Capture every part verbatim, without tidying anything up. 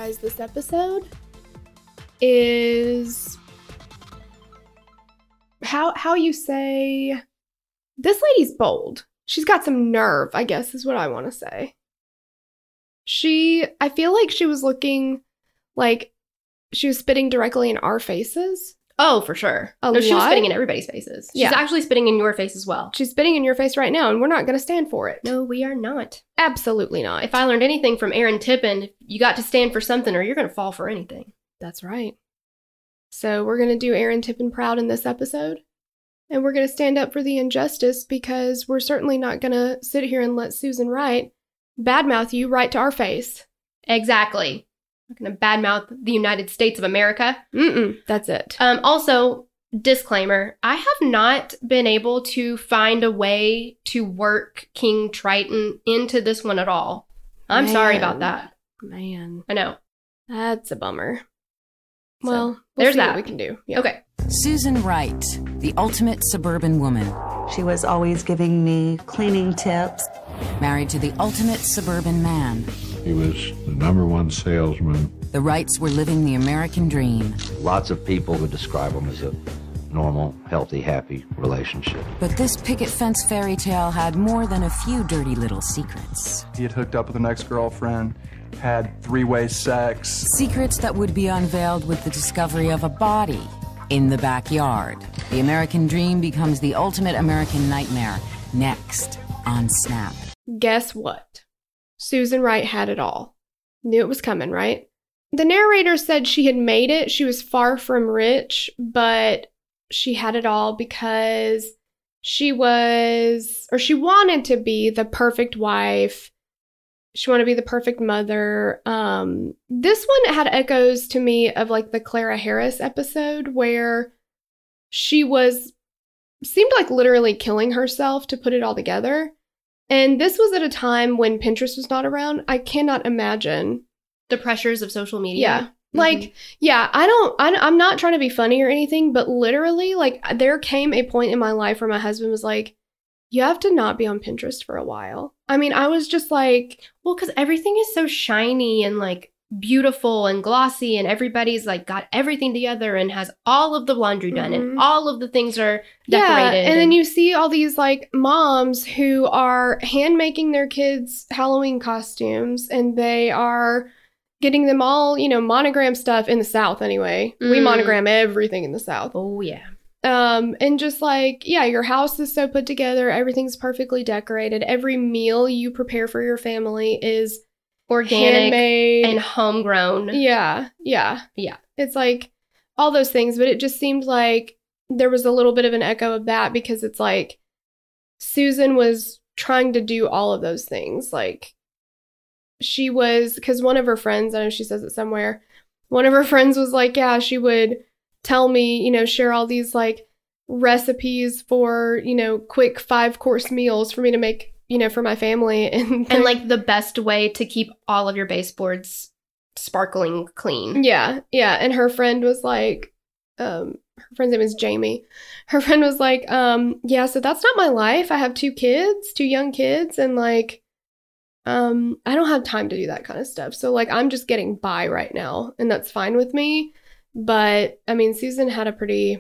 guys this episode is how how you say this lady's bold. She's got some nerve, I guess is what I want to say. She, I feel like she was looking like she was spitting directly in our faces. Oh, for sure. A no, she was lot? spitting in everybody's faces. She's Yeah. actually spitting in your face as well. She's spitting in your face right now, and we're not going to stand for it. No, we are not. Absolutely not. If I learned anything from Aaron Tippin, you got to stand for something or you're going to fall for anything. That's right. So we're going to do Aaron Tippin proud in this episode. And we're going to stand up for the injustice because we're certainly not going to sit here and let Susan Wright badmouth you right to our face. Exactly. I'm not going to badmouth the United States of America. Mm-mm. That's it. Um, also, disclaimer, I have not been able to find a way to work King Triton into this one at all. I'm Man. sorry about that. Man. I know. That's a bummer. So, Well, we'll there's see that. what we can do. Yeah. Okay. Susan Wright, the ultimate suburban woman. She was always giving me cleaning tips. Married to the ultimate suburban man. He was the number one salesman. The Wrights were living the American dream. Lots of people would describe him as a normal, healthy, happy relationship. But this picket fence fairy tale had more than a few dirty little secrets. He had hooked up with an ex-girlfriend, had three-way sex. Secrets that would be unveiled with the discovery of a body in the backyard. The American dream becomes the ultimate American nightmare. Next on Snap. Guess what? Susan Wright had it all. Knew it was coming, right? The narrator said she had made it. She was far from rich, but she had it all because she was, or she wanted to be the perfect wife. She wanted to be the perfect mother. Um, this one had echoes to me of like the Clara Harris episode where she was, seemed like literally killing herself to put it all together. And this was at a time when Pinterest was not around. I cannot imagine. The pressures of social media. Yeah. Mm-hmm. Like, yeah, I don't, I, I'm not trying to be funny or anything, but literally, like, there came a point in my life where my husband was like, you have to not be on Pinterest for a while. I mean, I was just like, Well, because everything is so shiny and like beautiful and glossy, and everybody's like got everything together and has all of the laundry done Mhm. and all of the things are yeah. decorated. And then you see all these like moms who are hand making their kids Halloween costumes, and they are getting them all, you know, monogram stuff in the South anyway. We Mm. monogram everything in the South. Oh, yeah. Um, and just like, yeah, your house is so put together. Everything's perfectly decorated. Every meal you prepare for your family is Organic handmade. and homegrown. Yeah, yeah. Yeah. It's like all those things, but it just seemed like there was a little bit of an echo of that because it's like Susan was trying to do all of those things. Like she was, because one of her friends, I know she says it somewhere, one of her friends was like, yeah, she would tell me, you know, share all these like recipes for, you know, quick five course meals for me to make, you know, for my family. And, And like the best way to keep all of your baseboards sparkling clean. yeah, yeah. And her friend was like, um, her friend's name is Jamie. Her friend was like, um, yeah, so that's not my life. I have two kids, two young kids, and like, um, I don't have time to do that kind of stuff. So like, I'm just getting by right now, and that's fine with me. But I mean, Susan had a pretty,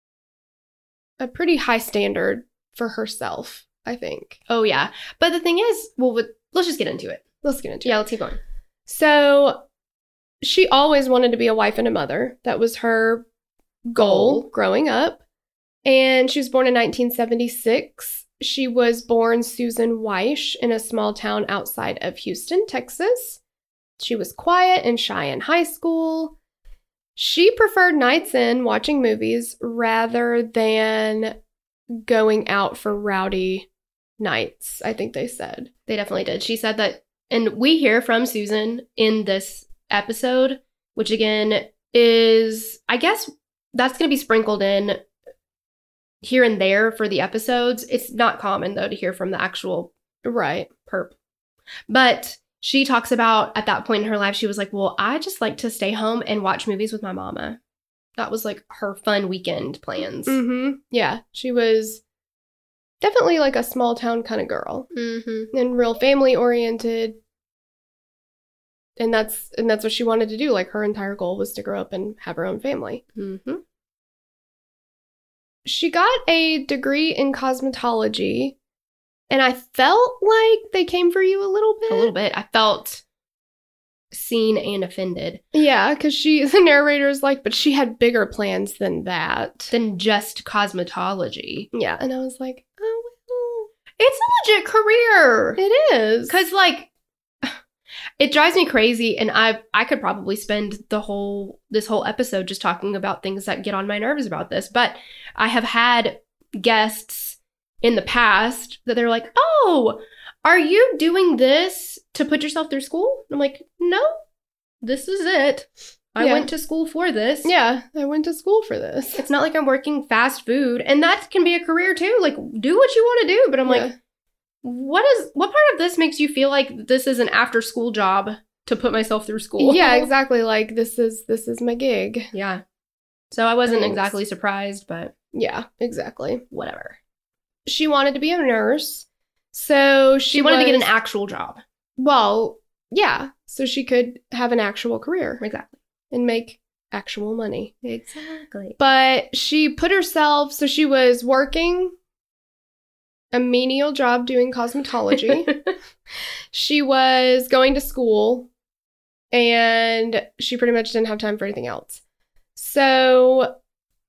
a pretty high standard for herself, I think. Oh, yeah. But the thing is, well, with, let's just get into it. Let's get into it. Yeah, let's keep going. So she always wanted to be a wife and a mother. That was her goal Goal. growing up. And she was born in nineteen seventy-six. She was born Susan Weish in a small town outside of Houston, Texas. She was quiet and shy in high school. She preferred nights in watching movies rather than going out for rowdy nights, I think they said. They definitely did. She said that, and we hear from Susan in this episode, which again is, I guess that's going to be sprinkled in here and there for the episodes. It's not common, though, to hear from the actual Right. perp. But she talks about at that point in her life, she was like, well, I just like to stay home and watch movies with my mama. That was like her fun weekend plans. Mm-hmm. Yeah. She was definitely like a small town kind of girl Mm-hmm. and real family oriented. and that's and that's what she wanted to do. Like, her entire goal was to grow up and have her own family. Mm-hmm. She got a degree in cosmetology, and I felt like they came for you a little bit. A little bit. I felt seen and offended. Yeah, because she, the narrator is like, but she had bigger plans than that. Than just cosmetology. Yeah, and I was like, oh, well, It's a legit career. it is. Because, like, it drives me crazy, and I I could probably spend the whole this whole episode just talking about things that get on my nerves about this. But I have had guests in the past that they're like, "Oh, are you doing this to put yourself through school?" I'm like, "No, this is it. I Yeah. went to school for this. Yeah, I went to school for this. It's not like I'm working fast food, and that can be a career too. Like, do what you want to do." But I'm Yeah. like, what is what part of this makes you feel like this is an after school job to put myself through school? Yeah, exactly. Like, this is this is my gig. Yeah. So I wasn't Thanks. exactly surprised, but Yeah, exactly. whatever. She wanted to be a nurse, so she, She wanted to get an was- actual job. Well, yeah, so she could have an actual career Exactly. and make actual money. Exactly. But she put herself, so she was working a menial job doing cosmetology. She was going to school, and she pretty much didn't have time for anything else. So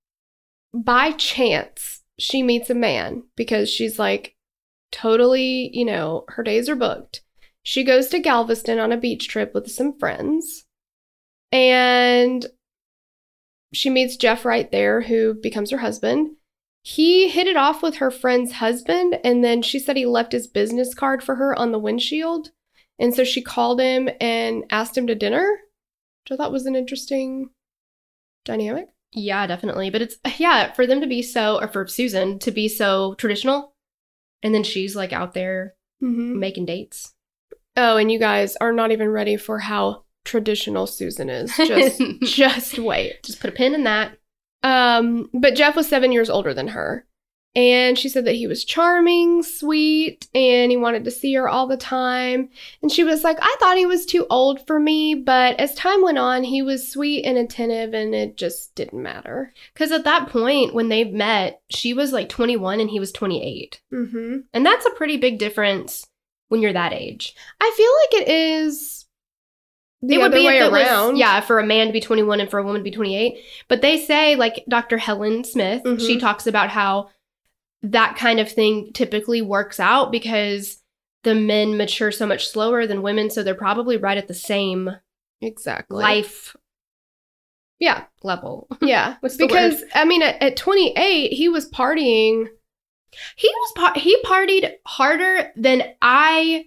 by chance, she meets a man because she's like totally, you know, her days are booked. She goes to Galveston on a beach trip with some friends, and she meets Jeff right there, who becomes her husband. He hit it off with her friend's husband, and then she said he left his business card for her on the windshield. And so she called him and asked him to dinner, which I thought was an interesting dynamic. Yeah, definitely. But it's, yeah, for them to be so, or for Susan to be so traditional, and then she's like out there Mm-hmm. making dates. Oh, and you guys are not even ready for how traditional Susan is. Just, just wait. Just put a pin in that. Um, but Jeff was seven years older than her. And she said that he was charming, sweet, and he wanted to see her all the time. And she was like, I thought he was too old for me, but as time went on, he was sweet and attentive, and it just didn't matter. Because at that point, when they met, she was like twenty-one and he was twenty-eight. Mm-hmm. And that's a pretty big difference when you're that age. I feel like it is the it would other be way if it around. was, yeah, for a man to be twenty-one and for a woman to be twenty-eight. But they say, like Doctor Helen Smith, Mhm. she talks about how that kind of thing typically works out because the men mature so much slower than women, so they're probably right at the same Exactly. life Yeah. level. Yeah. What's the because, I mean, at, at twenty-eight, he was partying. He was par- he partied harder than I.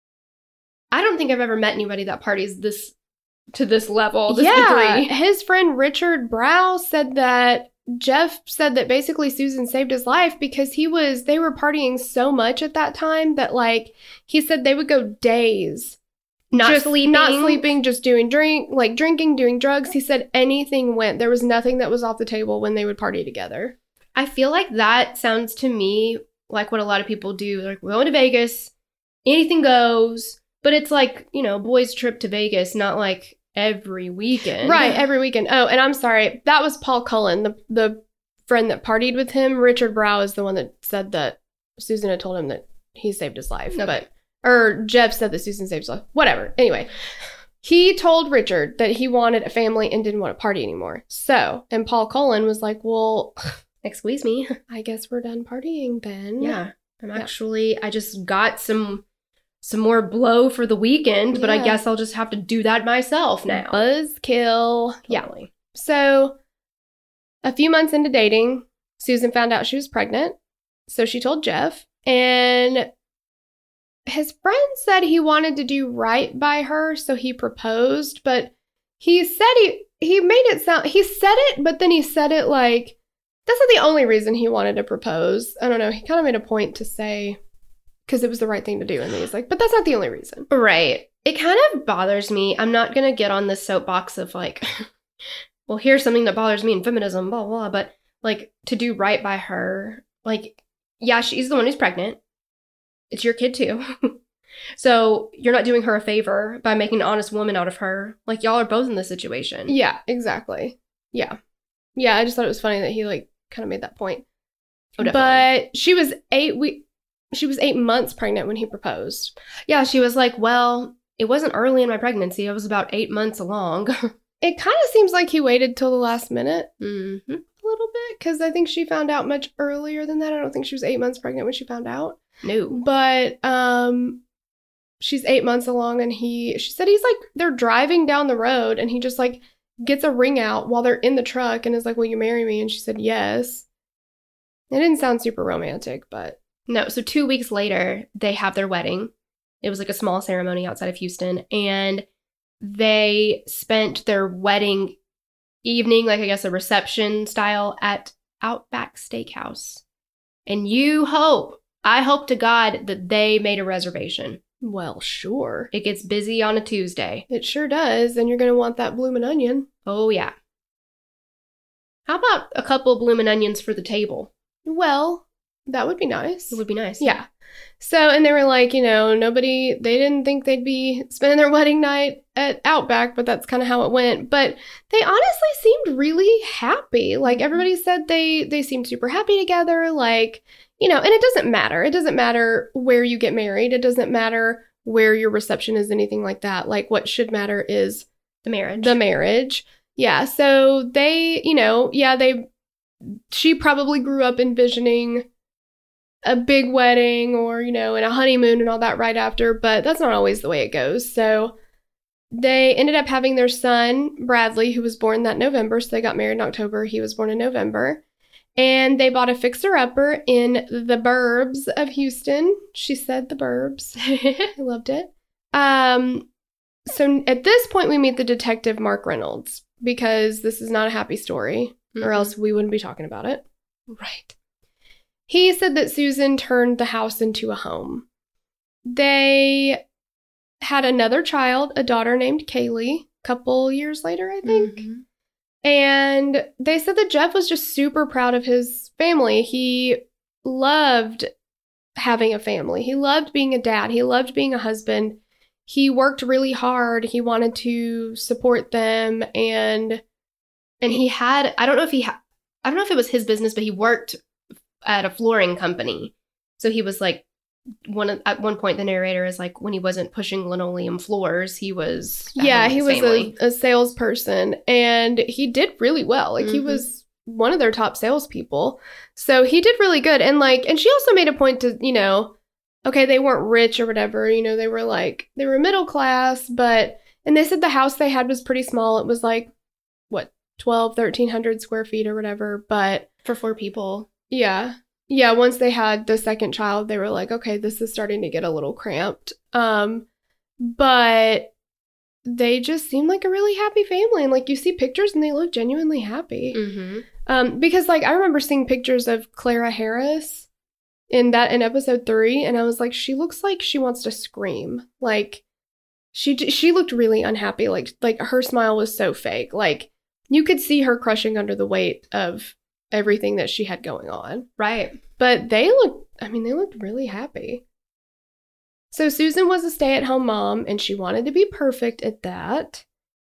I don't think I've ever met anybody that parties this to this level, this yeah. degree. His friend Richard Brow said that Jeff said that basically Susan saved his life because he was, they were partying so much at that time that, like, he said they would go days. Not just sleeping. Not sleeping, just doing drink, like drinking, doing drugs. He said anything went. There was nothing that was off the table when they would party together. I feel like that sounds to me like what a lot of people do. Like, we're going to Vegas, anything goes. But it's like, you know, boys' trip to Vegas, not like every weekend. Right, every weekend. Oh, and I'm sorry. That was Paul Cullen, the the friend that partied with him. Richard Brow is the one that said that Susan had told him that he saved his life. Okay. But or Jeff said that Susan saved his life. Whatever. Anyway, he told Richard that he wanted a family and didn't want to party anymore. So, and Paul Cullen was like, well, Excuse me. I guess we're done partying then. Yeah. I'm Yeah. actually, I just got some some more blow for the weekend, but I Yeah. guess I'll just have to do that myself now. Buzzkill. Yeah. Totally. So, a few months into dating, Susan found out she was pregnant. So she told Jeff, and his friend said he wanted to do right by her, so he proposed, but he said he he made it sound, he said it, but then he said it like, that's not the only reason he wanted to propose. I don't know. He kind of made a point to say, because it was the right thing to do. And then he's like, but that's not the only reason. Right. It kind of bothers me. I'm not going to get on this soapbox of like, well, here's something that bothers me in feminism, blah, blah, blah. But like, to do right by her, like, yeah, she's the one who's pregnant. It's your kid too. So you're not doing her a favor by making an honest woman out of her. Like, y'all are both in this situation. Yeah, exactly. Yeah. Yeah, I just thought it was funny that he, like, kind of made that point. Oh, definitely. But she was eight we she was eight months pregnant when he proposed. Yeah, she was like, well, it wasn't early in my pregnancy. I was about eight months along. It kind of seems like he waited till the last minute Mm-hmm. a little bit, because I think she found out much earlier than that. I don't think she was eight months pregnant when she found out. No. But um, she's eight months along, and he, she said he's like, they're driving down the road, and he just like gets a ring out while they're in the truck and is like, will you marry me? And she said yes. It didn't sound super romantic, but. No, so two weeks later, they have their wedding. It was like a small ceremony outside of Houston, and they spent their wedding evening, like I guess a reception style, at Outback Steakhouse. And you hope, I hope to God that they made a reservation. Well, sure. It gets busy on a Tuesday. It sure does, and you're going to want that bloomin' onion. Oh, yeah. How about a couple bloomin' onions for the table? Well, that would be nice. It would be nice. Yeah. So, and they were like, you know, nobody, they didn't think they'd be spending their wedding night at Outback, but that's kind of how it went. But they honestly seemed really happy. Like, everybody said they, they seemed super happy together. Like, you know, and it doesn't matter. It doesn't matter where you get married. It doesn't matter where your reception is, anything like that. Like, what should matter is The marriage. the marriage. Yeah. So they, you know, yeah, they, she probably grew up envisioning a big wedding or, you know, and a honeymoon and all that right after, but that's not always the way it goes. So they ended up having their son, Bradley, who was born that November. So they got married in October. He was born in November. And they bought a fixer-upper in the burbs of Houston. She said the burbs. I loved it. Um, so at this point, we meet the detective, Mark Reynolds, because this is not a happy story, Mhm. or else we wouldn't be talking about it. Right. He said that Susan turned the house into a home. They had another child, a daughter named Kaylee, a couple years later, I think. Mhm. And they said that Jeff was just super proud of his family. He loved having a family. He loved being a dad. He loved being a husband. He worked really hard. He wanted to support them. And And he had, I don't know if he had, I don't know if it was his business, but he worked at a flooring company. So he was like, one of, at one point the narrator is like, when he wasn't pushing linoleum floors, he was at yeah, home he with was his family. a, a salesperson, and he did really well. Like, he Mhm. was one of their top salespeople. So he did really good. And like, and she also made a point to, you know, okay, they weren't rich or whatever, you know, they were like, they were middle class, but, and they said the house they had was pretty small. It was like, what, twelve, thirteen hundred square feet or whatever. But For four people. yeah. Yeah, once they had the second child, they were like, okay, this is starting to get a little cramped. Um, but they just seem like a really happy family. And like, you see pictures and they look genuinely happy. Mm-hmm. Um, because like, I remember seeing pictures of Clara Harris in that, in episode three. And I was like, she looks like she wants to scream. Like, she, she looked really unhappy. Like, like her smile was so fake. Like, you could see her crushing under the weight of everything that she had going on. Right. But they looked, I mean, they looked really happy. So Susan was a stay-at-home mom, and she wanted to be perfect at that.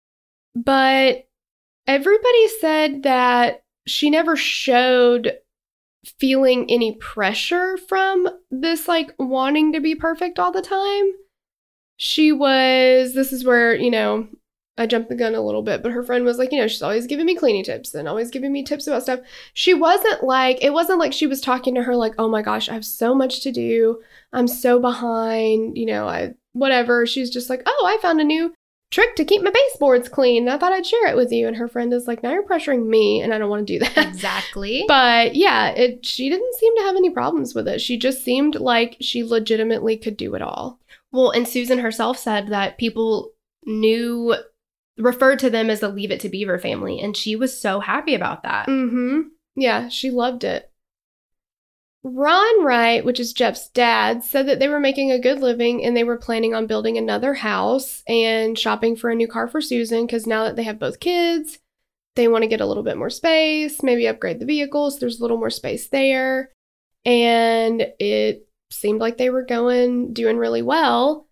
But everybody said that she never showed feeling any pressure from this, like, wanting to be perfect all the time. She was, this is where, you know, I jumped the gun a little bit, but her friend was like, you know, she's always giving me cleaning tips and always giving me tips about stuff. She wasn't like, it wasn't like she was talking to her like, oh my gosh, I have so much to do. I'm so behind, you know, I, whatever. She's just like, oh, I found a new trick to keep my baseboards clean. And I thought I'd share it with you. And her friend is like, now you're pressuring me and I don't want to do that. Exactly. But yeah, it, she didn't seem to have any problems with it. She just seemed like she legitimately could do it all. Well, and Susan herself said that people knew, referred to them as the Leave It to Beaver family, and she was so happy about that. Mm-hmm. Yeah, she loved it. Ron Wright, which is Jeff's dad, said that they were making a good living and they were planning on building another house and shopping for a new car for Susan, because now that they have both kids, they want to get a little bit more space, maybe upgrade the vehicles. There's a little more space there. And it seemed like they were going, doing really well.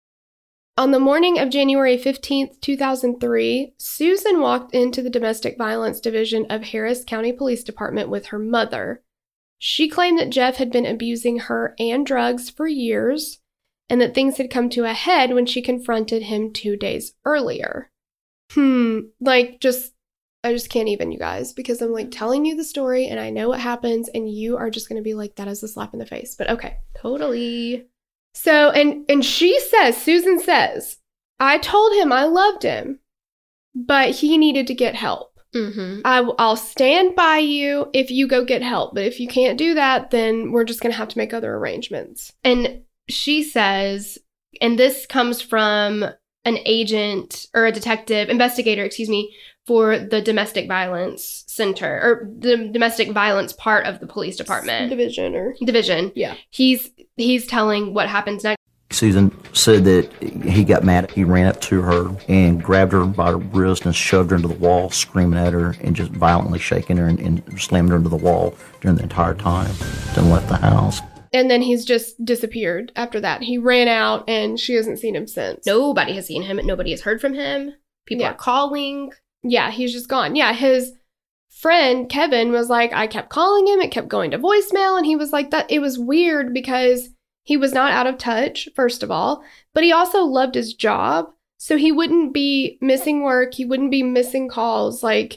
On the morning of January fifteenth, two thousand three, Susan walked into the Domestic Violence Division of Harris County Police Department with her mother. She claimed that Jeff had been abusing her and drugs for years, and that things had come to a head when she confronted him two days earlier. Hmm, like, just, I just can't even, you guys, because I'm, like, telling you the story, and I know what happens, and you are just going to be like, that is a slap in the face. But okay. Totally. So, and and she says, Susan says, I told him I loved him, but he needed to get help. Mm-hmm. I, I'll stand by you if you go get help. But if you can't do that, then we're just going to have to make other arrangements. And she says, and this comes from an agent or a detective, investigator, excuse me, for the Domestic Violence Center, or the Domestic Violence part of the police department. Division or... Division. Yeah. He's he's telling what happens next. Susan said that he got mad. He ran up to her and grabbed her by the wrist and shoved her into the wall, screaming at her and just violently shaking her and, and slamming her into the wall during the entire time. Then left the house. And then he's just disappeared after that. He ran out and she hasn't seen him since. Nobody has seen him. Nobody has heard from him. People Yeah. are calling. Yeah, he's just gone. Yeah, his friend Kevin was like, I kept calling him. It kept going to voicemail. And he was like, that. It was weird because he was not out of touch, first of all, but he also loved his job. So he wouldn't be missing work. He wouldn't be missing calls. Like,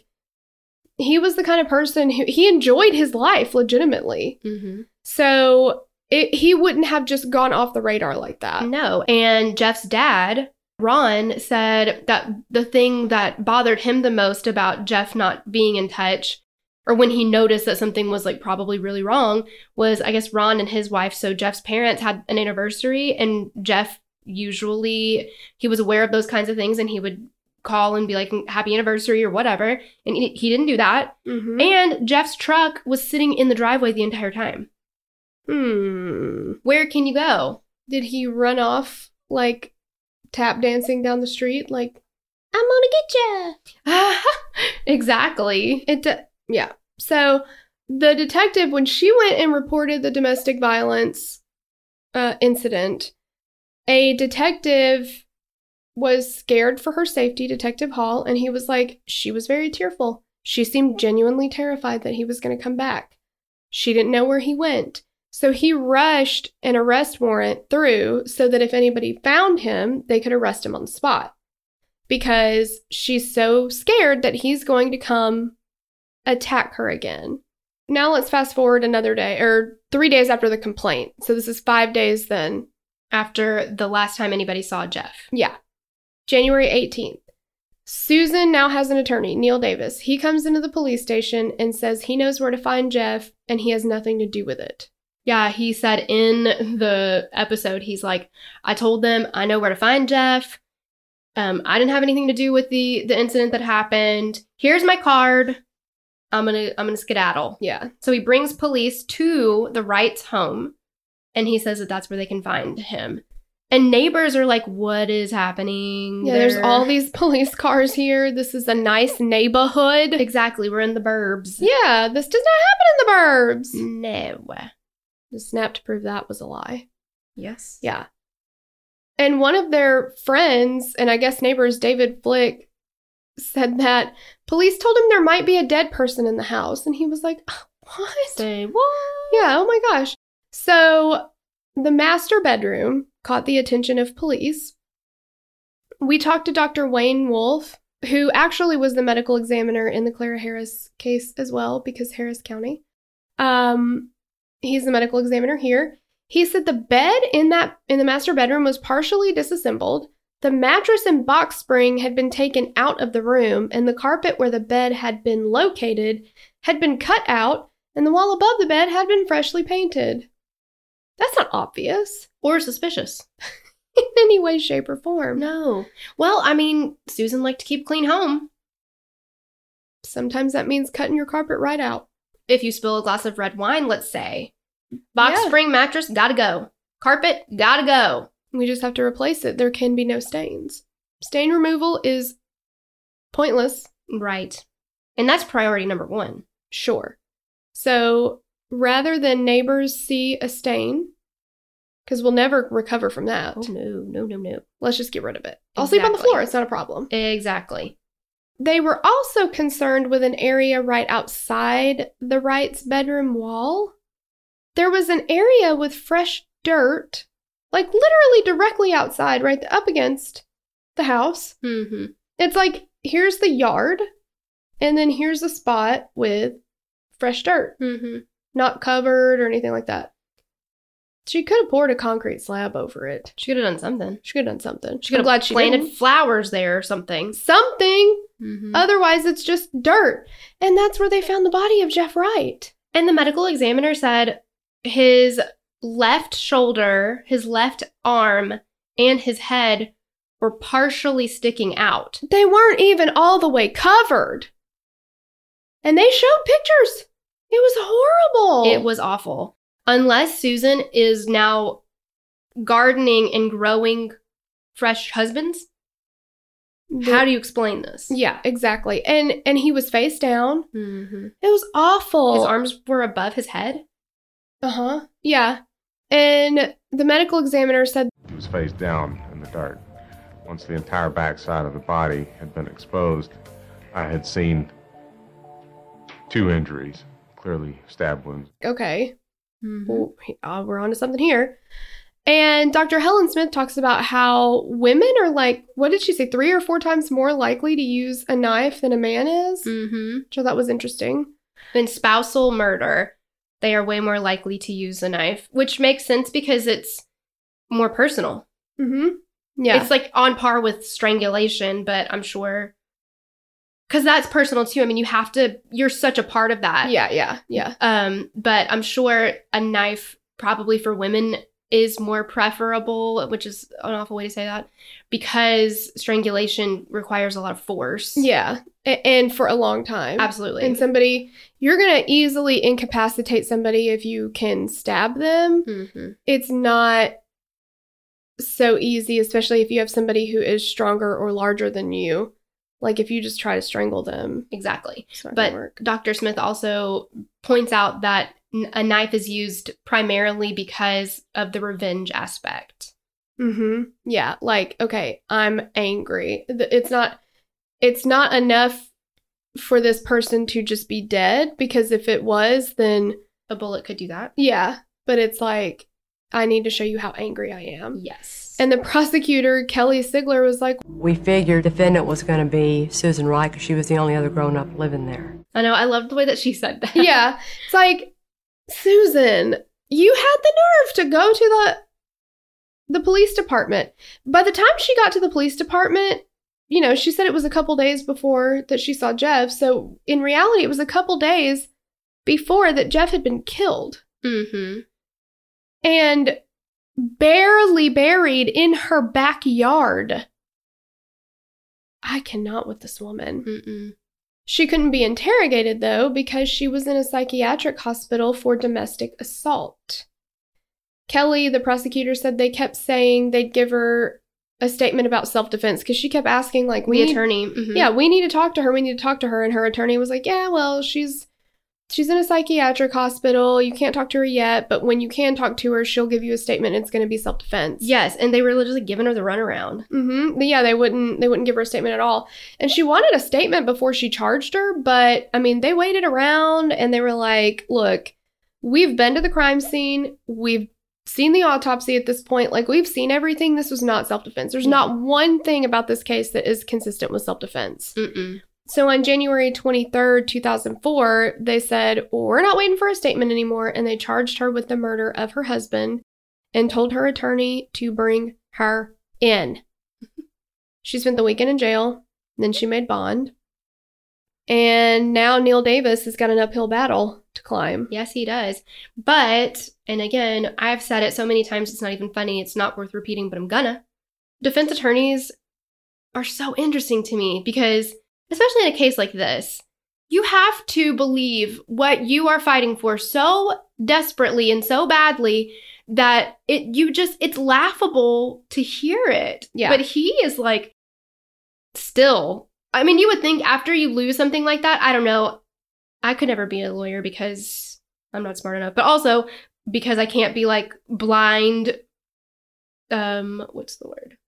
he was the kind of person who, he enjoyed his life legitimately. Mm-hmm. So it, he wouldn't have just gone off the radar like that. No. And Jeff's dad, Ron, said that the thing that bothered him the most about Jeff not being in touch, or when he noticed that something was like probably really wrong, was I guess Ron and his wife, so Jeff's parents had an anniversary, and Jeff usually, he was aware of those kinds of things, and he would call and be like, happy anniversary or whatever, and he, he didn't do that. Mm-hmm. And Jeff's truck was sitting in the driveway the entire time. Hmm. Where can you go? Did he run off like tap dancing down the street? Like, I'm gonna get ya. Exactly. It, d- yeah. So the detective, when she went and reported the domestic violence uh, incident, a detective was scared for her safety, Detective Hall, and he was like, she was very tearful. She seemed genuinely terrified that he was going to come back. She didn't know where he went. So he rushed an arrest warrant through so that if anybody found him, they could arrest him on the spot. Because she's so scared that he's going to come attack her again. Now let's fast forward another day, or three days after the complaint. So this is five days then. After the last time anybody saw Jeff. Yeah. January eighteenth. Susan now has an attorney, Neil Davis. He comes into the police station and says he knows where to find Jeff and he has nothing to do with it. Yeah, he said in the episode, he's like, I told them I know where to find Jeff. Um, I didn't have anything to do with the the incident that happened. Here's my card. I'm gonna I'm gonna skedaddle. Yeah. So he brings police to the Wrights' home, and he says that that's where they can find him. And neighbors are like, what is happening? Yeah, there's They're- all these police cars here. This is a nice neighborhood. Exactly, we're in the burbs. Yeah, this does not happen in the burbs. No. The snap to prove that was a lie. Yes. Yeah. And one of their friends, and I guess neighbors, David Flick, said that police told him there might be a dead person in the house. And he was like, what? Say what? Yeah, oh my gosh. So the master bedroom caught the attention of police. We talked to Doctor Wayne Wolf, who actually was the medical examiner in the Clara Harris case as well, because Harris County. Um, he's the medical examiner here. He said the bed in that in the master bedroom was partially disassembled. The mattress and box spring had been taken out of the room, and the carpet where the bed had been located had been cut out, and the wall above the bed had been freshly painted. That's not obvious. Or suspicious. In any way, shape, or form. No. Well, I mean, Susan liked to keep clean home. Sometimes that means cutting your carpet right out. If you spill a glass of red wine, let's say, box Yeah. spring mattress, gotta go. Carpet, gotta go. We just have to replace it. There can be no stains. Stain removal is pointless. Right. And that's priority number one. Sure. So rather than neighbors see a stain because we'll never recover from that. Oh, no, no, no, no. Let's just get rid of it. I'll sleep on the Exactly. floor. It's not a problem. Exactly. They were also concerned with an area right outside the Wrights' bedroom wall. There was an area with fresh dirt, like literally directly outside, right up against the house. Mm-hmm. It's like, here's the yard, and then here's a spot with fresh dirt, Mm-hmm. not covered or anything like that. She could have poured a concrete slab over it. She could have done something. She could have done something. She could I'm have glad she planted didn't. flowers there or something. Something. Mm-hmm. Otherwise, it's just dirt. And that's where they found the body of Jeff Wright. And the medical examiner said his left shoulder, his left arm, and his head were partially sticking out. They weren't even all the way covered. And they showed pictures. It was horrible. It was awful. Unless Susan is now gardening and growing fresh husbands, how do you explain this? Yeah, exactly. And and he was face down. Mm-hmm. It was awful. His arms were above his head. Uh-huh. Yeah. And the medical examiner said He was face down in the dirt. Once the entire backside of the body had been exposed, I had seen two injuries, clearly stab wounds. okay, Mm-hmm. well, he- uh, we're on to something here. And Doctor Helen Smith talks about how women are like, what did she say, three or four times more likely to use a knife than a man is? Mm-hmm. Which I thought was interesting. In spousal murder, they are way more likely to use a knife, which makes sense because it's more personal. Mm-hmm. Yeah. It's like on par with strangulation, but I'm sure because that's personal too. I mean, you have to, you're such a part of that. yeah, yeah, yeah. Um, but I'm sure a knife probably for women is more preferable, which is an awful way to say that, because strangulation requires a lot of force. Yeah. A- and for a long time. Absolutely. And somebody, you're going to easily incapacitate somebody if you can stab them. Mm-hmm. It's not so easy, especially if you have somebody who is stronger or larger than you. Like if you just try to strangle them, Exactly. it's not going But to work. Doctor Smith also points out that n- a knife is used primarily because of the revenge aspect. Mm-hmm. Yeah. Like, okay, I'm angry. Th- It's not, it's not enough for this person to just be dead, because if it was, then A bullet could do that. yeah. But it's like, I need to show you how angry I am. Yes. And the prosecutor, Kelly Sigler, was like, We figured the defendant was going to be Susan Wright because she was the only other grown-up living there. I know. I loved the way that she said that. yeah. It's like, Susan, you had the nerve to go to the the police department. By the time she got to the police department, you know, she said it was a couple days before that she saw Jeff. So in reality, it was a couple days before that Jeff had been killed. Mm-hmm. And barely buried in her backyard. I cannot with this woman. Mm-mm. She couldn't be interrogated, though, because she was in a psychiatric hospital for domestic assault. Kelly, the prosecutor, said they kept saying they'd give her a statement about self-defense because she kept asking, like, we The need- attorney. Mhm. yeah, we need to talk to her. We need to talk to her. And her attorney was like, yeah, well, she's she's in a psychiatric hospital. You can't talk to her yet, but when you can talk to her, she'll give you a statement. And it's going to be self-defense. Yes, and they were literally giving her the runaround. Mm-hmm. Yeah, they wouldn't they wouldn't give her a statement at all. And she wanted a statement before she charged her, but I mean, they waited around and they were like, look, we've been to the crime scene. We've seen the autopsy at this point. Like, we've seen everything. This was not self-defense. There's not one thing about this case that is consistent with self-defense. Mm-mm. So on January twenty-third, two thousand four, they said, we're not waiting for a statement anymore. And they charged her with the murder of her husband and told her attorney to bring her in. She spent the weekend in jail. Then she made bond. And now Neil Davis has got an uphill battle to climb. Yes, he does. But, and again, I've said it so many times, it's not even funny. It's not worth repeating, but I'm gonna. Defense attorneys are so interesting to me because, especially in a case like this, you have to believe what you are fighting for so desperately and so badly that it you just it's laughable to hear it. Yeah. But he is like still. I mean, you would think after you lose something like that, I don't know. I could never be a lawyer because I'm not smart enough, but also because I can't be like blind um, what's the word?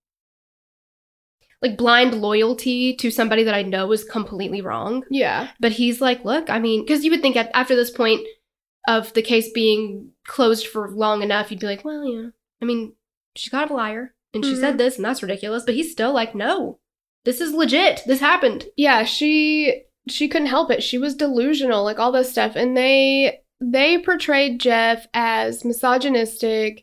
Like blind loyalty to somebody that I know is completely wrong. Yeah. But he's like, look, I mean, because you would think at, after this point of the case being closed for long enough, you'd be like, well, yeah, I mean, she's got a liar and she Mhm. said this and that's ridiculous. But he's still like, no, this is legit. This happened. Yeah, she she couldn't help it. She was delusional, like all this stuff. And they they portrayed Jeff as misogynistic,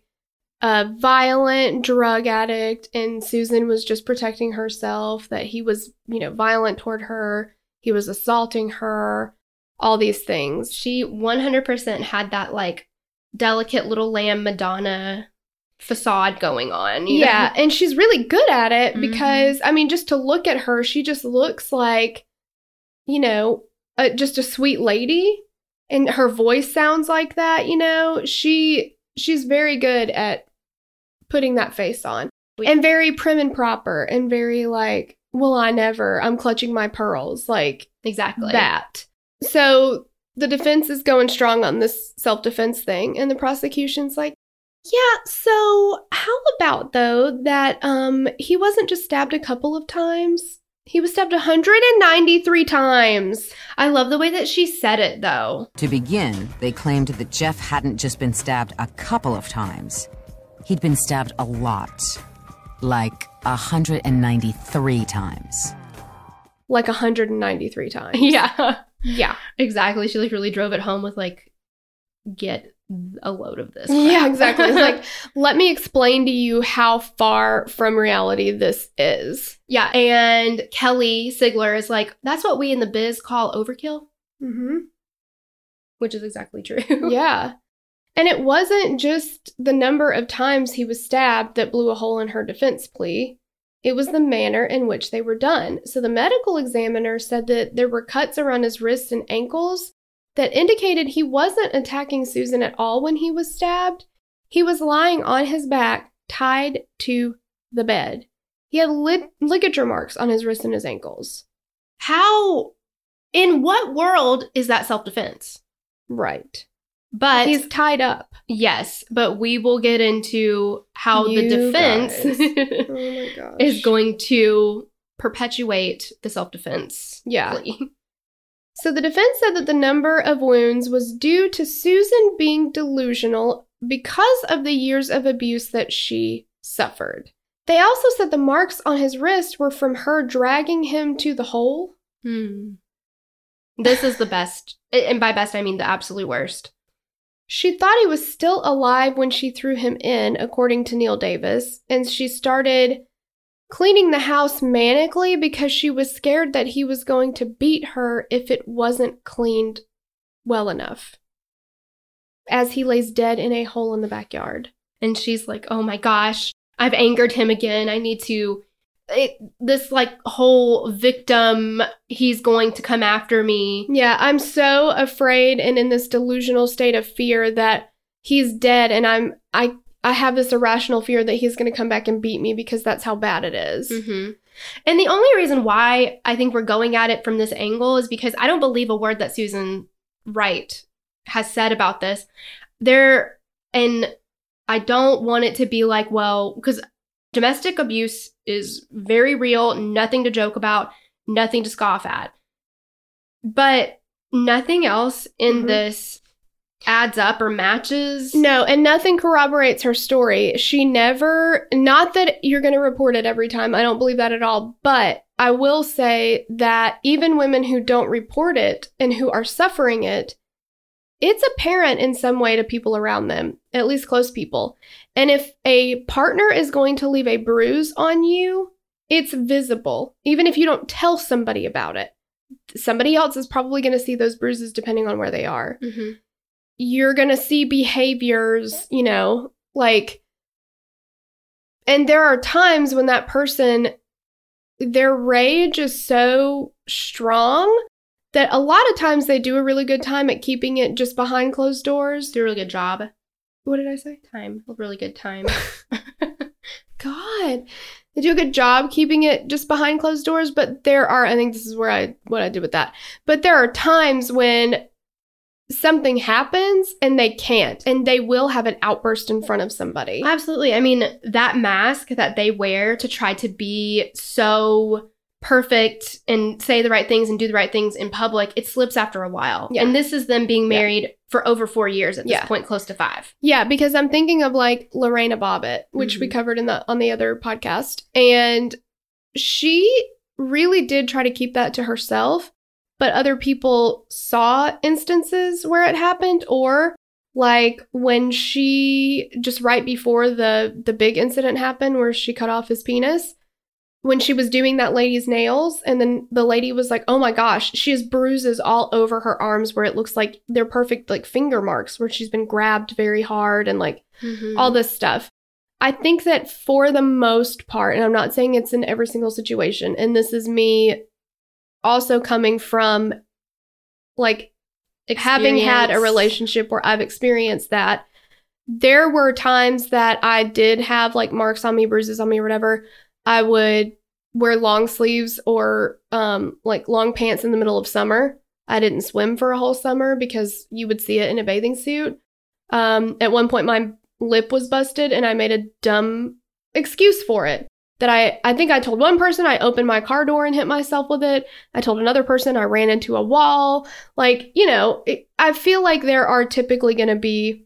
a violent drug addict, and Susan was just protecting herself, that he was, you know, violent toward her. He was assaulting her, all these things. She one hundred percent had that like delicate little lamb Madonna facade going on. You Yeah, know? and she's really good at it Mhm. because, I mean, just to look at her, she just looks like, you know, a, just a sweet lady, and her voice sounds like that, you know. She she's very good at putting that face on, and very prim and proper, and very like, well, I never, I'm clutching my pearls, like Exactly. that. So the defense is going strong on this self-defense thing, and the prosecution's like, yeah, so how about, though, that um he wasn't just stabbed a couple of times? He was stabbed one hundred ninety-three times. I love the way that she said it, though. To begin, they claimed that Jeff hadn't just been stabbed a couple of times. He'd been stabbed a lot. Like one hundred ninety-three times. Like one hundred ninety-three times. Yeah. Yeah. Exactly. She like really drove it home with like, get a load of this. Yeah, crap. exactly. It's like, let me explain to you how far from reality this is. Yeah, and Kelly Sigler is like, that's what we in the biz call overkill, Mm-hmm. which is exactly true. Yeah. And it wasn't just the number of times he was stabbed that blew a hole in her defense plea. It was the manner in which they were done. So the medical examiner said that there were cuts around his wrists and ankles that indicated he wasn't attacking Susan at all when he was stabbed. He was lying on his back, tied to the bed. He had lig- ligature marks on his wrists and his ankles. How, in what world is that self-defense? Right. But He's tied up. yes, but we will get into how the You defense guys. Oh my gosh. is going to perpetuate the self-defense Yeah. plea. So the defense said that the number of wounds was due to Susan being delusional because of the years of abuse that she suffered. They also said the marks on his wrist were from her dragging him to the hole. Hmm. This is the best, and by best I mean the absolute worst. She thought he was still alive when she threw him in, according to Neil Davis, and she started cleaning the house manically because she was scared that he was going to beat her if it wasn't cleaned well enough, as he lays dead in a hole in the backyard. And she's like, oh my gosh, I've angered him again. I need to, it, this like whole victim, he's going to come after me. Yeah, I'm so afraid and in this delusional state of fear that he's dead, and I'm I I have this irrational fear that he's going to come back and beat me because that's how bad it is. Mm-hmm. And the only reason why I think we're going at it from this angle is because I don't believe a word that Susan Wright has said about this. There, and I don't want it to be like, well, because domestic abuse is very real, nothing to joke about, nothing to scoff at. But nothing else in Mhm. this adds up or matches. No, and nothing corroborates her story. She never, not that you're going to report it every time. I don't believe that at all. But I will say that even women who don't report it and who are suffering it, it's apparent in some way to people around them, at least close people. And if a partner is going to leave a bruise on you, it's visible, even if you don't tell somebody about it. Somebody else is probably going to see those bruises depending on where they are. Mm-hmm. You're going to see behaviors, you know, like, and there are times when that person, their rage is so strong that a lot of times they do a really good time at keeping it just behind closed doors. Do a really good job. What did I say? Time. A really good time. God, they do a good job keeping it just behind closed doors, but there are, I think this is where I, what I did with that. But there are times when something happens and they can't, and they will have an outburst in front of somebody. Absolutely. I mean, that mask that they wear to try to be so perfect and say the right things and do the right things in public, it slips after a while. Yeah. And this is them being married yeah. for over four years at this yeah. point, close to five. Yeah, because I'm thinking of like Lorena Bobbitt, which mm-hmm. we covered in the on the other podcast. And she really did try to keep that to herself, but other people saw instances where it happened, or like when she, just right before the the big incident happened where she cut off his penis, when she was doing that lady's nails, and then the lady was like, oh my gosh, she has bruises all over her arms where it looks like they're perfect like finger marks where she's been grabbed very hard and like mm-hmm. all this stuff. I think that for the most part, and I'm not saying it's in every single situation, and this is me also coming from like Experience. having had a relationship where I've experienced that, there were times that I did have like marks on me, bruises on me or whatever. I would wear long sleeves or um, like long pants in the middle of summer. I didn't swim for a whole summer because you would see it in a bathing suit. Um, at one point, my lip was busted and I made a dumb excuse for it. That I, I think I told one person I opened my car door and hit myself with it. I told another person I ran into a wall. Like, you know, it, I feel like there are typically going to be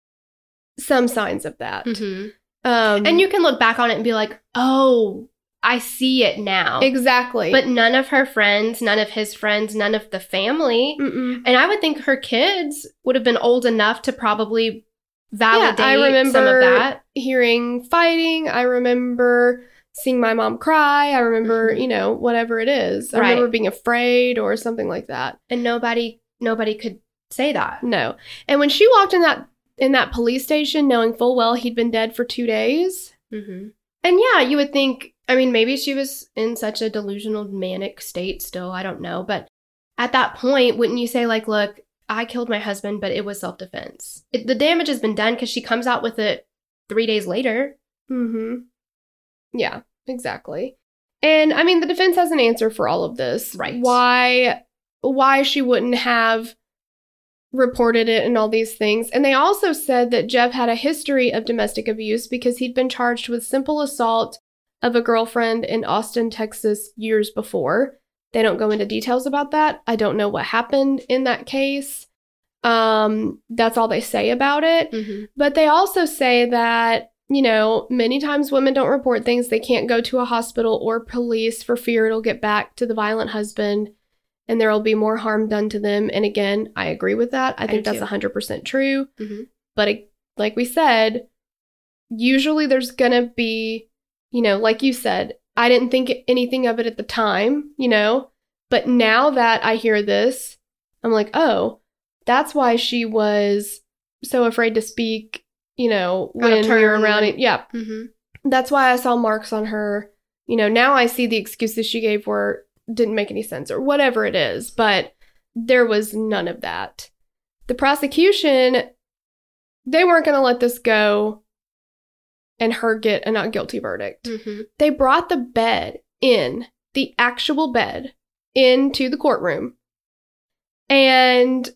some signs of that. Mm-hmm. Um, and you can look back on it and be like, oh, I see it now. Exactly. But none of her friends, none of his friends, none of the family. Mm-mm. And I would think her kids would have been old enough to probably validate yeah, I remember some of that. Hearing fighting. I remember seeing my mom cry. I remember, mm-hmm. you know, whatever it is. I right. remember being afraid or something like that. And nobody, nobody could say that. No. And when she walked in that in that police station, knowing full well he'd been dead for two days. Mm-hmm. And yeah, you would think, I mean, maybe she was in such a delusional, manic state still. I don't know. But at that point, wouldn't you say, like, look, I killed my husband, but it was self-defense. It, the damage has been done because she comes out with it three days later. Mm-hmm. Yeah, exactly. And I mean, the defense has an answer for all of this. Right. Why, why she wouldn't have reported it and all these things. And they also said that Jeff had a history of domestic abuse because he'd been charged with simple assault of a girlfriend in Austin, Texas years before. They don't go into details about that. I don't know what happened in that case. Um, that's all they say about it. Mm-hmm. But they also say that, you know, many times women don't report things. They can't go to a hospital or police for fear it'll get back to the violent husband and there will be more harm done to them. And again, I agree with that. I think I that's one hundred percent true. Mm-hmm. But it, like we said, usually there's going to be, you know, like you said, I didn't think anything of it at the time, you know, but now that I hear this, I'm like, oh, that's why she was so afraid to speak, you know, when we were around it. Yeah. Mm-hmm. That's why I saw marks on her. You know, now I see the excuses she gave were didn't make any sense or whatever it is, but there was none of that. The prosecution, they weren't going to let this go and her get a not guilty verdict. Mm-hmm. They brought the bed in, the actual bed, into the courtroom. And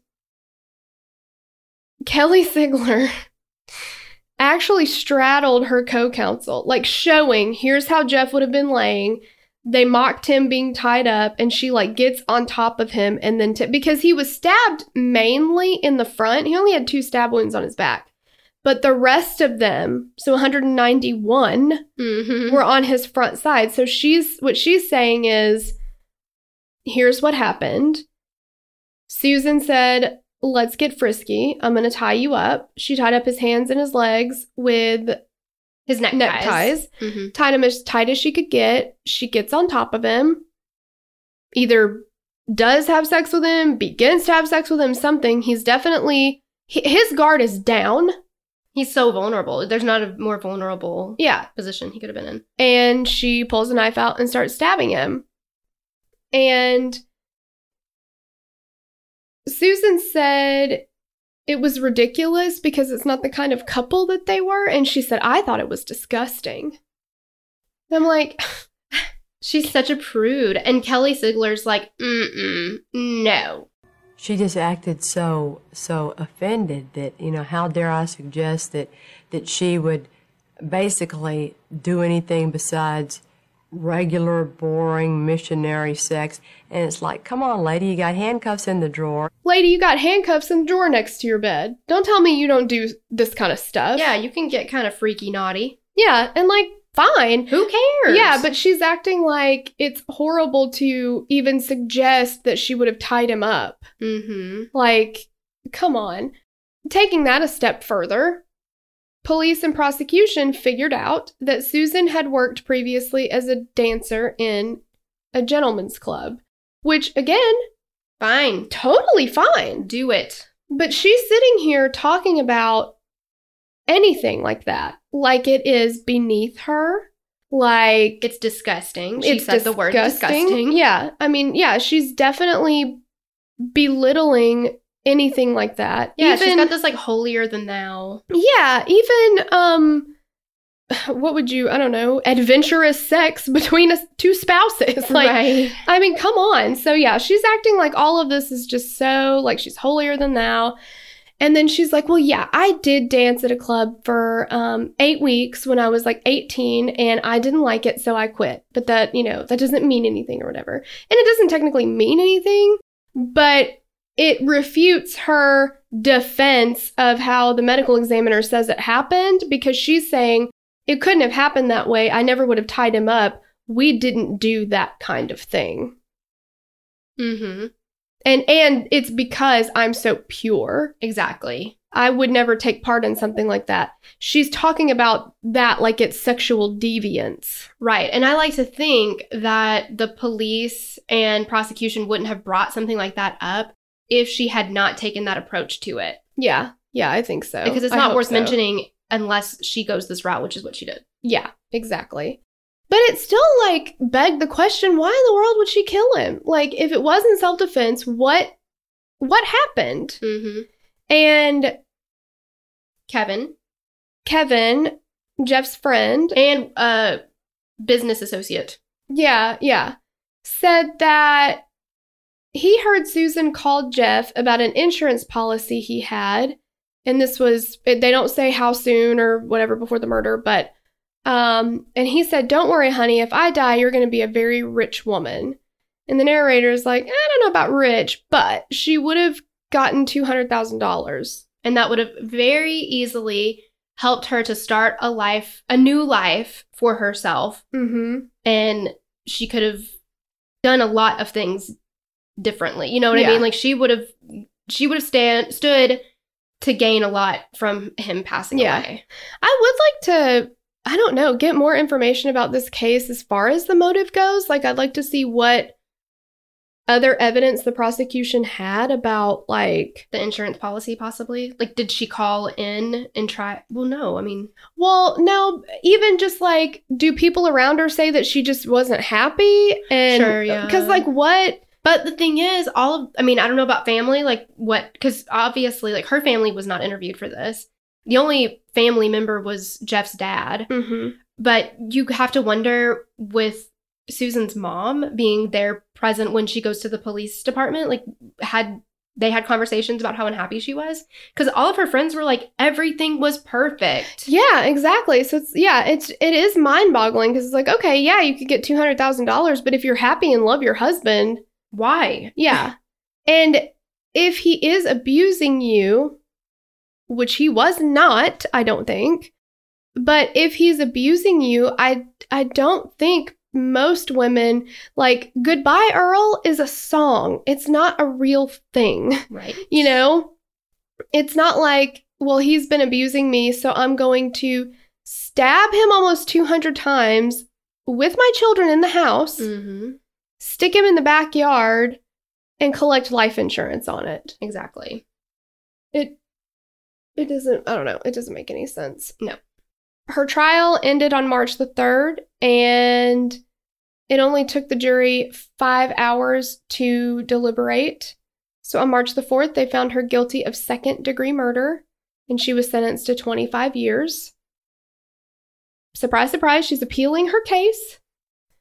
Kelly Sigler actually straddled her co-counsel, like showing, here's how Jeff would have been laying. They mocked him being tied up, and she like gets on top of him and then t- because he was stabbed mainly in the front. He only had two stab wounds on his back. But the rest of them, so one hundred ninety-one, mm-hmm. were on his front side. So she's what she's saying is, here's what happened. Susan said, let's get frisky. I'm going to tie you up. She tied up his hands and his legs with his neckties. neckties. Mm-hmm. Tied him as tight as she could get. She gets on top of him. Either does have sex with him, begins to have sex with him, something. He's definitely, his guard is down. He's so vulnerable. There's not a more vulnerable yeah. position he could have been in. And she pulls a knife out and starts stabbing him. And Susan said it was ridiculous because it's not the kind of couple that they were. And she said, I thought it was disgusting. And I'm like, she's such a prude. And Kelly Sigler's like, mm-mm, no. She just acted so, so offended that, you know, how dare I suggest that, that she would basically do anything besides regular, boring, missionary sex. And it's like, come on, lady, you got handcuffs in the drawer. Lady, you got handcuffs in the drawer next to your bed. Don't tell me you don't do this kind of stuff. Yeah, you can get kind of freaky naughty. Yeah, and like, fine. Who cares? Yeah, but she's acting like it's horrible to even suggest that she would have tied him up. Mm-hmm. Like, come on. Taking that a step further, police and prosecution figured out that Susan had worked previously as a dancer in a gentleman's club, which, again, fine. Totally fine. Do it. But she's sitting here talking about anything like that, like it is beneath her, like it's disgusting. She it's said disgusting. the word disgusting. Yeah, I mean, yeah, she's definitely belittling anything like that. Yeah, even, she's got this like holier than thou. Yeah, even um, what would you? I don't know, adventurous sex between a, two spouses. Like, right. I mean, come on. So yeah, she's acting like all of this is just so like she's holier than thou. And then she's like, well, yeah, I did dance at a club for um, eight weeks when I was like eighteen and I didn't like it, so I quit. But that, you know, that doesn't mean anything or whatever. And it doesn't technically mean anything, but it refutes her defense of how the medical examiner says it happened, because she's saying it couldn't have happened that way. I never would have tied him up. We didn't do that kind of thing. Mm-hmm. And and it's because I'm so pure. Exactly. I would never take part in something like that. She's talking about that like it's sexual deviance. Right. And I like to think that the police and prosecution wouldn't have brought something like that up if she had not taken that approach to it. Yeah. Yeah, I think so. Because it's I not worth so. mentioning unless she goes this route, which is what she did. Yeah, exactly. But it still, like, begged the question, why in the world would she kill him? Like, if it wasn't self-defense, what what happened? Mm-hmm. And Kevin. Kevin, Jeff's friend. And uh, business associate. Yeah, yeah. Said that he heard Susan call Jeff about an insurance policy he had. And this was, they don't say how soon or whatever before the murder, but... Um, and he said, don't worry, honey, if I die, you're going to be a very rich woman. And the narrator's like, I don't know about rich, but she would have gotten two hundred thousand dollars. And that would have very easily helped her to start a life, a new life for herself. Mm-hmm. And she could have done a lot of things differently. You know what Yeah. I mean? Like she would have, she would have stand, stood to gain a lot from him passing Yeah. away. I would like to... I don't know, get more information about this case as far as the motive goes. Like, I'd like to see what other evidence the prosecution had about, like... The insurance policy, possibly? Like, did she call in and try... Well, no, I mean... Well, no, even just, like, do people around her say that she just wasn't happy? And, Sure, yeah. Because, like, what... But the thing is, all of... I mean, I don't know about family, like, what... Because, obviously, like, her family was not interviewed for this. The only family member was Jeff's dad. Mm-hmm. But you have to wonder, with Susan's mom being there present when she goes to the police department, like, had they had conversations about how unhappy she was? Because all of her friends were like, everything was perfect. Yeah, exactly. So, it's yeah, it's, it is mind-boggling because it's like, okay, yeah, you could get two hundred thousand dollars, but if you're happy and love your husband... Why? Yeah. And if he is abusing you... which he was not, I don't think. But if he's abusing you, I, I don't think most women, like, Goodbye Earl is a song. It's not a real thing. Right. You know? It's not like, well, he's been abusing me, so I'm going to stab him almost two hundred times with my children in the house, Mm-hmm. stick him in the backyard, and collect life insurance on it. Exactly. It It doesn't, I don't know, it doesn't make any sense. No. Her trial ended on March the third, and it only took the jury five hours to deliberate. So on March the fourth, they found her guilty of second-degree murder, and she was sentenced to twenty-five years. Surprise, surprise, she's appealing her case.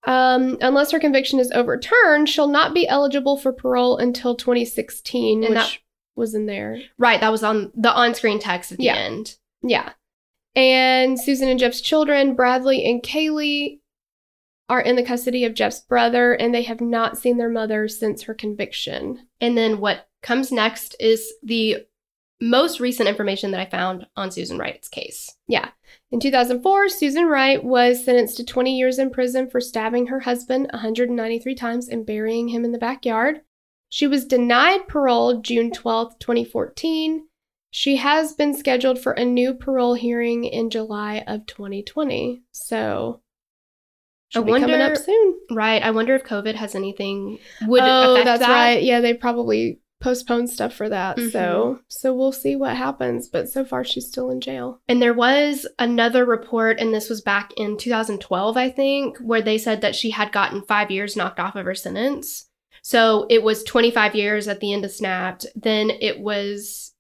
Um, unless her conviction is overturned, she'll not be eligible for parole until twenty sixteen, And which that- was in there. Right, that was on the on-screen text at the Yeah. end. Yeah. And Susan and Jeff's children, Bradley and Kaylee, are in the custody of Jeff's brother, and they have not seen their mother since her conviction. And then what comes next is the most recent information that I found on Susan Wright's case. Yeah. In two thousand four, Susan Wright was sentenced to twenty years in prison for stabbing her husband one hundred ninety-three times and burying him in the backyard. She was denied parole June twelfth, twenty fourteen. She has been scheduled for a new parole hearing in July of twenty twenty. So, should I be wonder, coming up soon. Right, I wonder if COVID has anything would oh, affect that's that. right. Yeah, they probably postponed stuff for that. Mhm. So, so we'll see what happens. But so far, she's still in jail. And there was another report, and this was back in two thousand twelve, I think, where they said that she had gotten five years knocked off of her sentence. So it was twenty-five years at the end of Snapped. Then it was,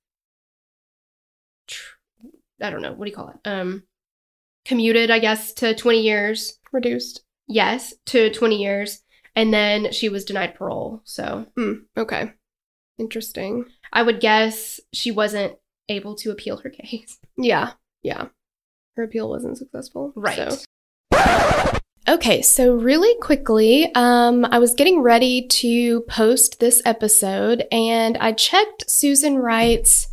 I don't know, what do you call it? Um, commuted, I guess, to twenty years. Reduced. Yes, to twenty years. And then she was denied parole. So Mm, okay. Interesting. I would guess she wasn't able to appeal her case. Yeah. Yeah. Her appeal wasn't successful. Right. So. Okay, so really quickly, um, I was getting ready to post this episode, and I checked Susan Wright's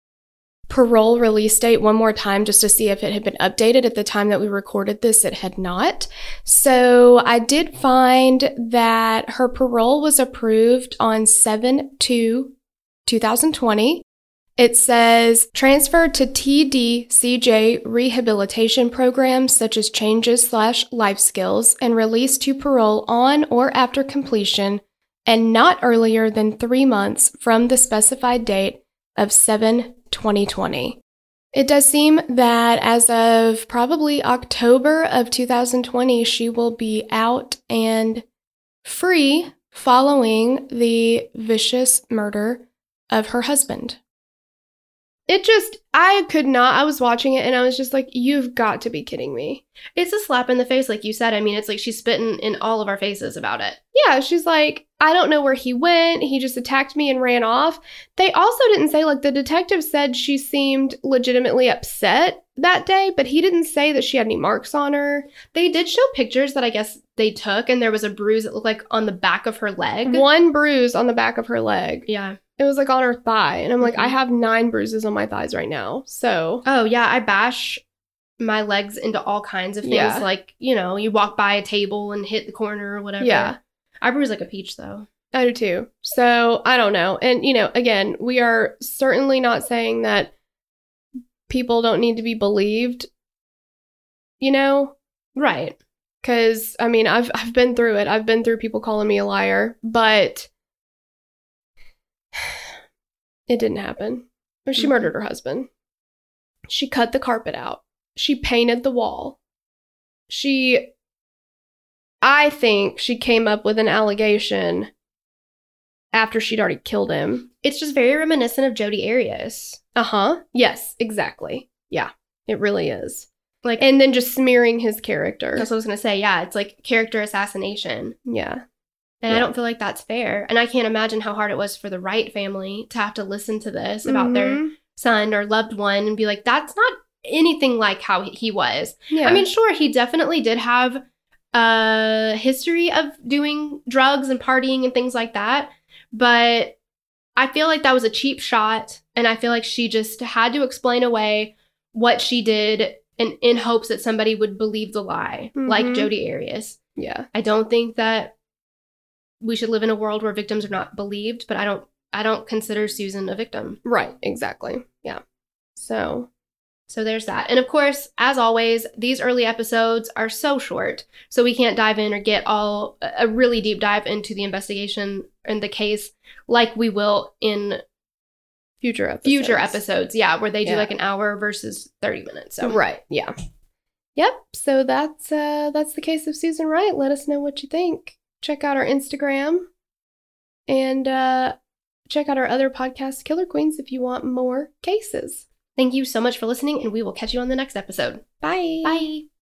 parole release date one more time just to see if it had been updated. At the time that we recorded this, it had not. So I did find that her parole was approved on seven two twenty twenty. It says transferred to T D C J rehabilitation programs such as changes slash life skills and released to parole on or after completion and not earlier than three months from the specified date of seven twenty twenty. It does seem that as of probably October of two thousand twenty, she will be out and free following the vicious murder of her husband. It just, I could not, I was watching it and I was just like, you've got to be kidding me. It's a slap in the face, like you said. I mean, it's like she's spitting in all of our faces about it. Yeah, she's like, I don't know where he went. He just attacked me and ran off. They also didn't say, like, the detective said she seemed legitimately upset that day, but he didn't say that she had any marks on her. They did show pictures that I guess they took, and there was a bruise that looked like on the back of her leg. One bruise on the back of her leg. Yeah. It was like on her thigh. And I'm like, Mhm. I have nine bruises on my thighs right now. So. Oh, yeah. I bash my legs into all kinds of things. Yeah. Like, you know, you walk by a table and hit the corner or whatever. Yeah. I bruise like a peach, though. I do too. So I don't know. And, you know, again, we are certainly not saying that people don't need to be believed, you know? Right. Because, I mean, I've I've been through it. I've been through people calling me a liar, but it didn't happen. She Mhm. murdered her husband. She cut the carpet out. She painted the wall. She, I think she came up with an allegation after she'd already killed him. It's just very reminiscent of Jodi Arias. Uh-huh. Yes, exactly. Yeah, it really is. Like, And then just smearing his character. that's what I was going to say. Yeah, it's like character assassination. Yeah. And Yeah. I don't feel like that's fair. And I can't imagine how hard it was for the Wright family to have to listen to this about their Mhm. son or loved one and be like, that's not anything like how he was. Yeah. I mean, sure, he definitely did have a history of doing drugs and partying and things like that. But I feel like that was a cheap shot. And I feel like she just had to explain away what she did in, in hopes that somebody would believe the lie, like Mhm. Jodi Arias. yeah. I don't think that we should live in a world where victims are not believed, but I don't I don't consider Susan a victim. Right, exactly. Yeah. So, So there's that. And of course, as always, these early episodes are so short, so we can't dive in or get all a really deep dive into the investigation and the case like we will in future episodes. future episodes. Yeah, where they do Yeah. like an hour versus thirty minutes. So Right, yeah. Yep, so that's uh that's the case of Susan Wright. Let us know what you think. Check out our Instagram and uh check out our other podcast, Killer Queens, if you want more cases. thank you so much for listening, and we will catch you on the next episode. Bye. Bye.